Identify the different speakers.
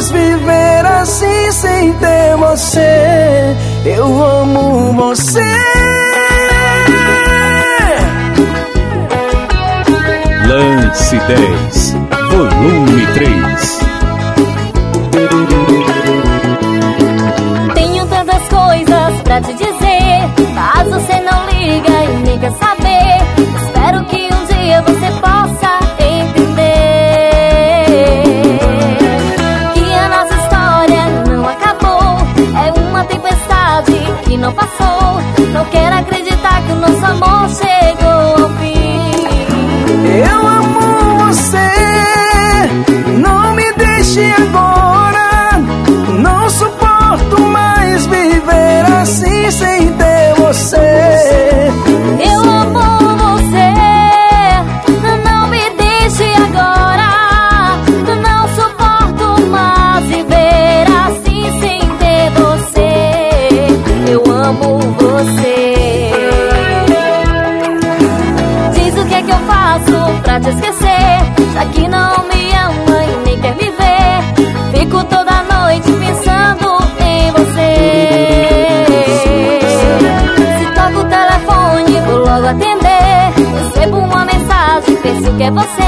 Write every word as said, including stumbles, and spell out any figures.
Speaker 1: mais viver assim sem ter você. Eu amo você.
Speaker 2: Lance dez, volume três.
Speaker 3: Tenho tantas coisas pra te dizer, mas você não liga e nem quer saber. Espero que um dia você possa entender que a nossa história não acabou. É uma tempestade que não passou. Não quero acreditar que o nosso amor chegou ao fim.
Speaker 1: Eu amo você, não me deixe agora. Não suporto mais viver assim sem ter você.
Speaker 3: Eu amo você, não me deixe agora. Não suporto mais viver assim sem ter você. Eu amo você. Diz o que é que eu faço pra te esquecer, já que não me ama e nem quer me ver. Fico toda noite pensando em você. Se toca o telefone, vou logo atender. Recebo uma mensagem, penso que é você.